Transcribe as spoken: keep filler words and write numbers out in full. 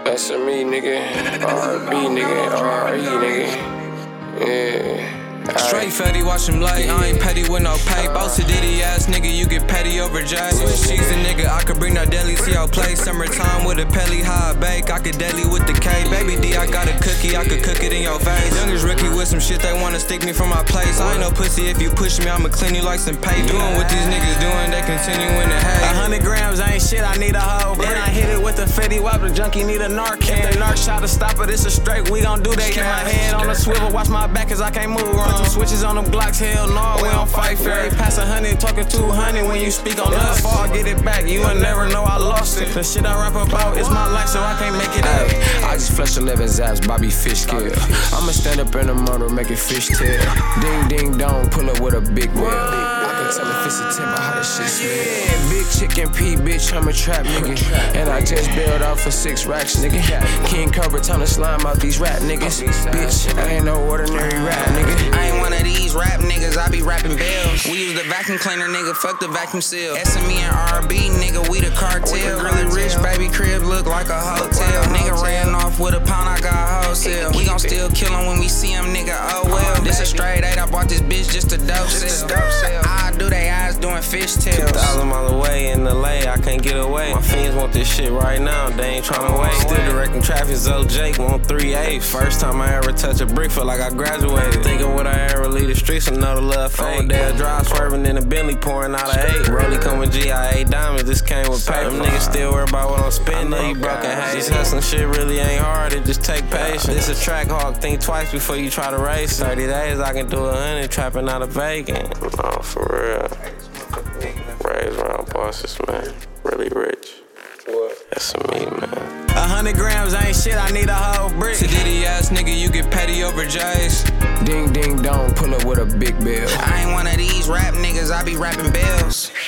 That's a me, nigga. R and B, nigga. R E, nigga. Yeah. Straight fatty, watch him light. I ain't petty with no pay. Boss a ditty ass nigga, you get petty over Jay. She's a nigga, I could bring no deli, see how play. Summertime with a pelly, high bake. I could deli with the K. Baby D, I got a cookie, I could cook it in your face. Youngest rookie with some shit, they wanna stick me from my place. I ain't no pussy, if you push me, I'ma clean you like some pay. Doing what these niggas doing, they continue in the hate. A hundred grams ain't shit, I need a hoe. Then I hit it with the Fetty Wap, the junkie need a Narcan. If the narc shot to stop it, it's a straight, we gon' do that. Keep my head on the swivel, watch my back cause I can't move wrong. Some switches on them Glocks, hell no, we don't fight fair. Pass a hundred, talking two hundred when you speak on us. Before I get it back, you will never know I lost it. The shit I rap about is my life, so I can't make it up. Ay, I just flushed eleven zaps, Bobby Fish kill. I'ma stand up in the motor, make it fish tail. Ding ding dong, pull up with a big wheel. I can tell if it's a timber how the shit smell. Yeah, big chicken P, bitch, I'm a trap nigga. And I just bailed out for six racks, nigga. King Cobra, time to slime out these rap niggas. Bitch, I ain't no ordinary rap nigga. I ain't one of these rap niggas, I be rapping bells. We use the vacuum cleaner, nigga, fuck the vacuum seal. S M E and R B, nigga, we the cartel. Really rich, baby crib look like a hotel. Nigga ran off with a pound, I got wholesale. We gon' still kill him when we see him, nigga, oh well. This a straight eight, I bought this bitch just to dope sell. I do they eyes doing fish tails. Two thousand miles away in L A, I can't get away. My fiends want this shit right now, they ain't tryna wait. Still directing traffic, Zo Jake, want three eight. First time I ever touch a brick, feel like I graduated. Thinking would I ever leave the streets, another love fake. Dale drive swerving in a Bentley, pouring out a eight. Rolly come with G I A diamonds, this came with paper. Them niggas still worry about what I'm spending, know you broken hate. This hustling shit really ain't hard, it just take patience. This a track hawk, think twice before you try to race. thirty days, I can do a hundred, trapping out of bacon. Oh, for real. Raised around bosses, man. Really rich. What? That's me, man. A hundred grams ain't shit, I need a whole brick. To ditty ass nigga, you get petty over J's. Ding ding dong, pull up with a big bill. I ain't one of these rap niggas, I be rapping bells.